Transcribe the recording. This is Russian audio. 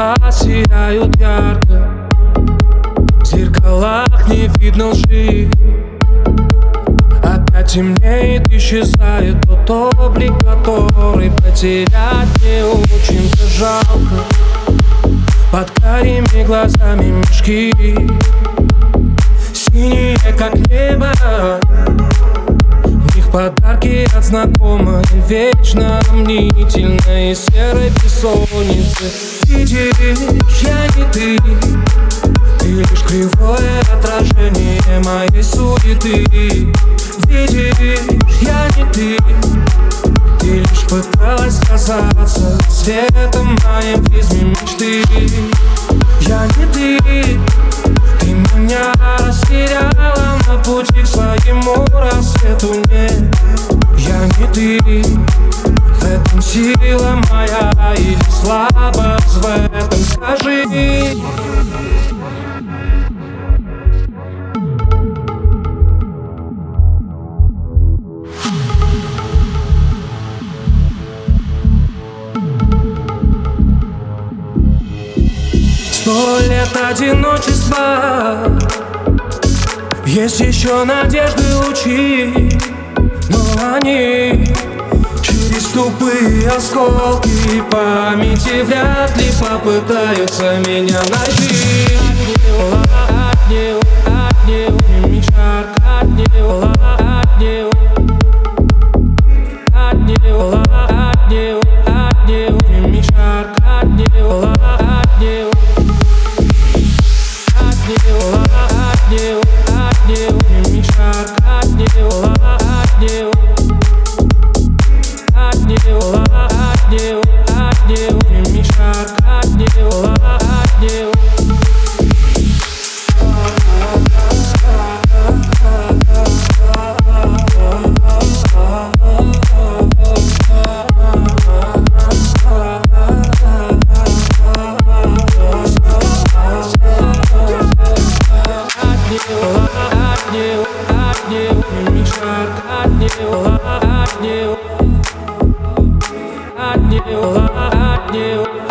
Глаза сияют ярко, в зеркалах не видно лжи. Опять темнеет, исчезает тот облик, который потерять мне очень-то жалко. Под карими глазами мешки, синие как небо, в них подарки от знакомой, вечно мнительной серой бессонницы. Видишь, я не ты, ты лишь кривое отражение моей суеты. Видишь, я не ты, ты лишь пыталась казаться светом моей призме мечты. Я не ты, ты меня растеряла на пути к своему рассвету. Нет, я не ты, в этом сила моя или слабость в этом, скажи. Сто лет одиночества, есть еще надежды лучи, но они через тупые осколки памяти вряд ли попытаются меня найти. I knew